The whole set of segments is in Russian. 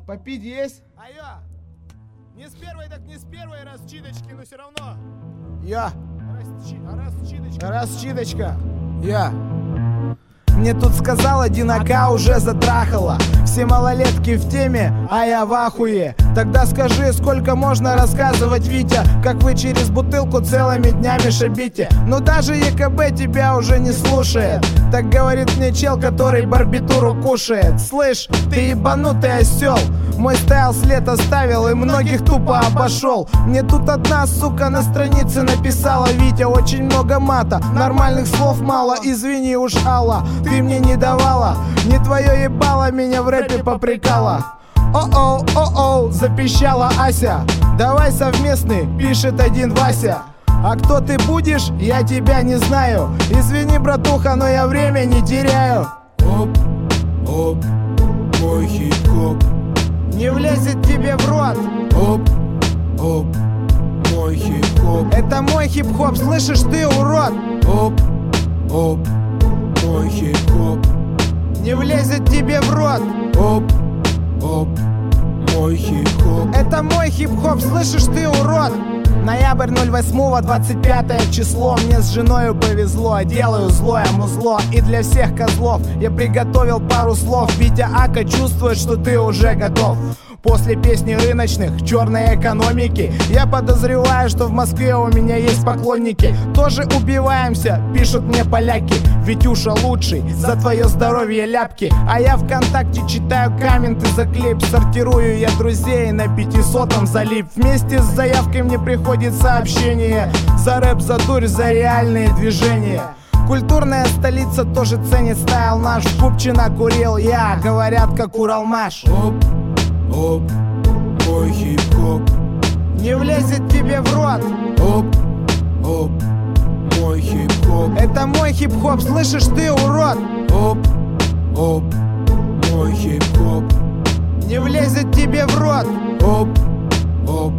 Попить есть? Айо! Не с первой, так не с первой расчидочки, но все равно. Я. Расчидочка. Расчидочка. Я. Мне тут сказал один АК уже затрахала. Все малолетки в теме, а я в ахуе. Тогда скажи, сколько можно рассказывать, Витя, как вы через бутылку целыми днями шибите. Но даже ЕКБ тебя уже не слушает. Так говорит мне чел, который барбитуру кушает. Слышь, ты ебанутый осел. Мой стайл след оставил и многих тупо обошел. Мне тут одна сука на странице написала: Витя, очень много мата, нормальных слов мало, извини уж, Алла, ты мне не давала. Не твое ебало меня в рэпе попрекала. О-оу, о-оу, запищала Ася. Давай совместный, пишет один Вася. А кто ты будешь, я тебя не знаю. Извини, братуха, но я время не теряю. Оп, оп, мой хип-хоп. Не влезет тебе в рот. Оп, оп, мой хип-хоп. Это мой хип-хоп, слышишь ты, урод? Оп, оп, мой хип-хоп. Не влезет тебе в рот. Оп, оп, мой хип-хоп. Это мой хип-хоп, слышишь ты, урод? Ноябрь 08-го, 25 число. Мне с женою повезло, делаю злое музло. И для всех козлов я приготовил пару слов. Витя Ака чувствует, что ты уже готов. После песни рыночных, черной экономики, я подозреваю, что в Москве у меня есть поклонники. Тоже убиваемся, пишут мне поляки. Витюша лучший, за твое здоровье ляпки. А я ВКонтакте читаю комменты за клип. Сортирую я друзей на 500-м залип. Вместе с заявкой мне приходит сообщение: за рэп, за дурь, за реальные движения. Культурная столица тоже ценит стайл наш. Купчина курил я, говорят, как Уралмаш. Оп, оп, мой хип-хоп. Не влезет тебе в рот. Оп, оп, мой хип-хоп. Это мой хип-хоп, слышишь ты, урод? Оп, оп, мой хип-хоп. Не влезет тебе в рот. Оп, оп,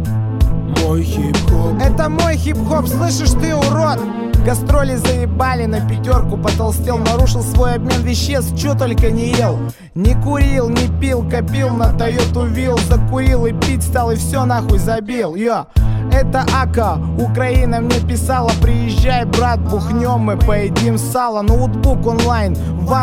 мой хип-хоп. Это мой хип-хоп, слышишь ты, урод? Гастроли заебали, на пятерку потолстел. Нарушил свой обмен веществ, чё только не ел. Не курил, не пил, копил на Тойоту Вилл. Закурил и пить стал, и все нахуй забил. Йо, это Ака, Украина мне писала: приезжай, брат, бухнем мы, поедим сало. Ноутбук онлайн,